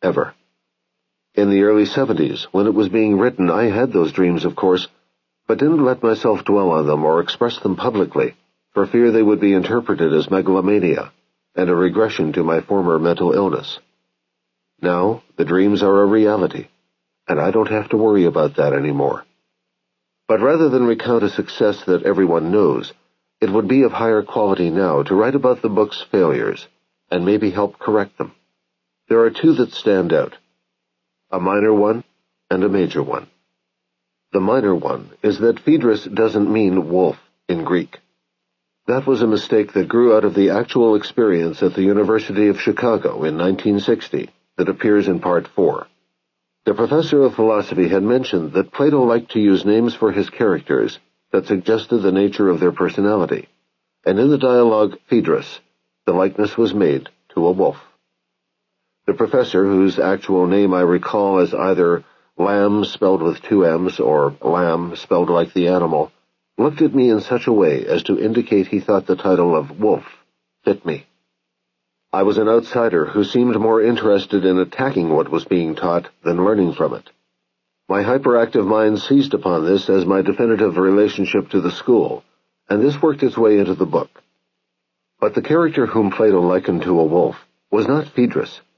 ever. In the early 70s, when it was being written, I had those dreams, of course, but didn't let myself dwell on them or express them publicly, for fear they would be interpreted as megalomania and a regression to my former mental illness. Now, the dreams are a reality, and I don't have to worry about that anymore. But rather than recount a success that everyone knows, it would be of higher quality now to write about the book's failures and maybe help correct them. There are two that stand out, a minor one and a major one. The minor one is that Phaedrus doesn't mean wolf in Greek. That was a mistake that grew out of the actual experience at the University of Chicago in 1960 that appears in Part 4. The professor of philosophy had mentioned that Plato liked to use names for his characters that suggested the nature of their personality, and in the dialogue Phaedrus, the likeness was made to a wolf. The professor, whose actual name I recall as either Lamb spelled with two M's or Lamb spelled like the animal, looked at me in such a way as to indicate he thought the title of wolf fit me. I was an outsider who seemed more interested in attacking what was being taught than learning from it. My hyperactive mind seized upon this as my definitive relationship to the school, and this worked its way into the book. But the character whom Plato likened to a wolf was not Phaedrus,